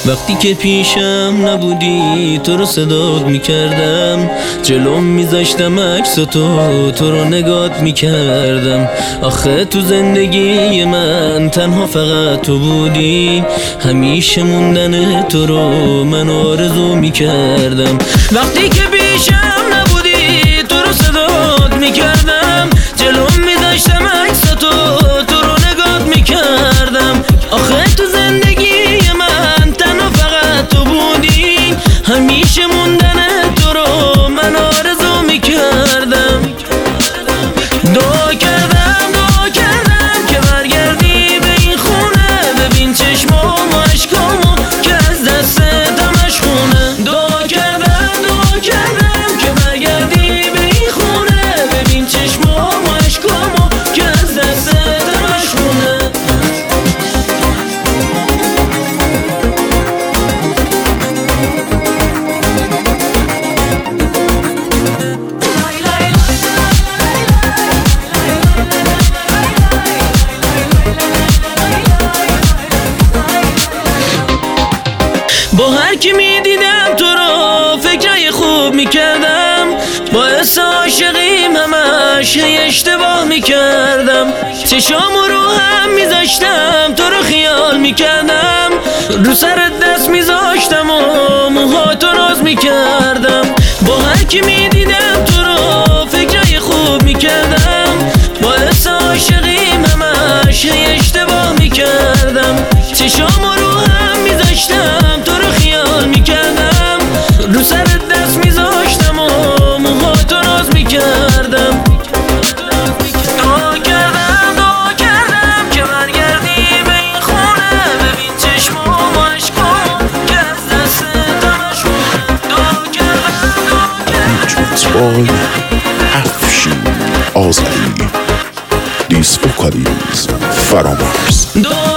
وقتی که پیشم نبودی تو رو صدات میکردم، جلوم میذاشتم عکس تو رو نگات میکردم. آخه تو زندگی من تنها فقط تو بودی، همیشه موندن تو رو من آرزو میکردم. وقتی که پیشم نبودی تو رو صدات میکردم، جلوم میذاشتم عکس تو رو نگات میکردم. آخه تو زندگی من تنها فقط تو بودی، همیشه موندن تو رو من آرزو میکردم. دعا کردم که برگردی به این خونه، ببین چشمام و عشقامو که از دستت همش خونه. دعا کردم که برگردی به این خونه، ببین چشمام و عشقامو که از دستت همش خونه. با هر کی میدیدم تو رو فکرای خوب میکردم، باعث عاشقیم همش اشتباه میکردم. چشامو رو هم میذاشتم تو رو خیال میکردم، رو سرت دست میذاشتم و موهاتو راز میکردم. با هر کی میدیدم تو رو فکرای خوب میکردم، باعث عاشقیم همش اشتباه میکردم. چشامو رو هم میذاشتم تو رو خیال میکردم، رو سرت دست میذاشتم و موهاتو راز میکردم. دعا کردم که برگردی به این خونه، ببین چشمام و عشقام که از دستت همش خونه. دعا کردم افشین آذری، دیس وکالیز فرامرز.